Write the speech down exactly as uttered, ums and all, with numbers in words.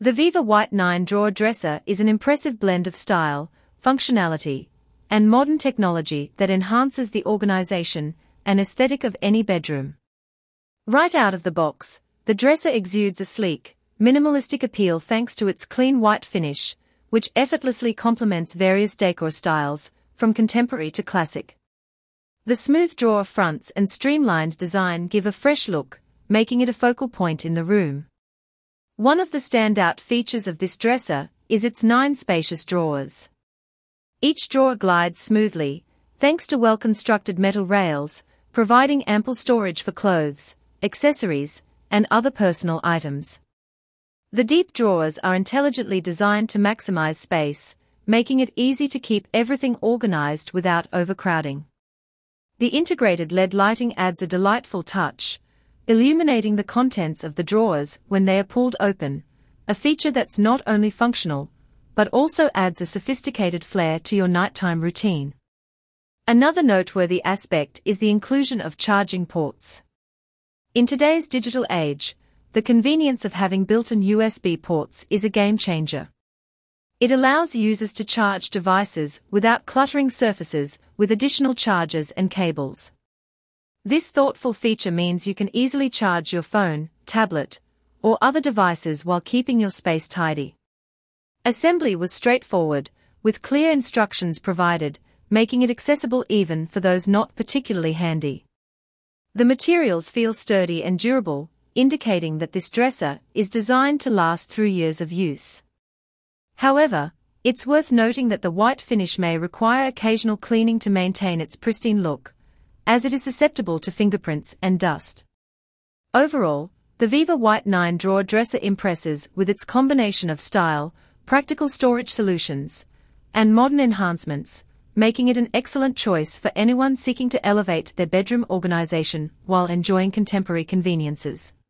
The Viva White nine Drawer Dresser is an impressive blend of style, functionality, and modern technology that enhances the organization and aesthetic of any bedroom. Right out of the box, the dresser exudes a sleek, minimalistic appeal thanks to its clean white finish, which effortlessly complements various decor styles, from contemporary to classic. The smooth drawer fronts and streamlined design give a fresh look, making it a focal point in the room. One of the standout features of this dresser is its nine spacious drawers. Each drawer glides smoothly, thanks to well-constructed metal rails, providing ample storage for clothes, accessories, and other personal items. The deep drawers are intelligently designed to maximize space, making it easy to keep everything organized without overcrowding. The integrated L E D lighting adds a delightful touch, illuminating the contents of the drawers when they are pulled open, a feature that's not only functional, but also adds a sophisticated flair to your nighttime routine. Another noteworthy aspect is the inclusion of charging ports. In today's digital age, the convenience of having built-in U S B ports is a game-changer. It allows users to charge devices without cluttering surfaces with additional chargers and cables. This thoughtful feature means you can easily charge your phone, tablet, or other devices while keeping your space tidy. Assembly was straightforward, with clear instructions provided, making it accessible even for those not particularly handy. The materials feel sturdy and durable, indicating that this dresser is designed to last through years of use. However, it's worth noting that the white finish may require occasional cleaning to maintain its pristine look, as it is susceptible to fingerprints and dust. Overall, the Viva White nine Drawer Dresser impresses with its combination of style, practical storage solutions, and modern enhancements, making it an excellent choice for anyone seeking to elevate their bedroom organization while enjoying contemporary conveniences.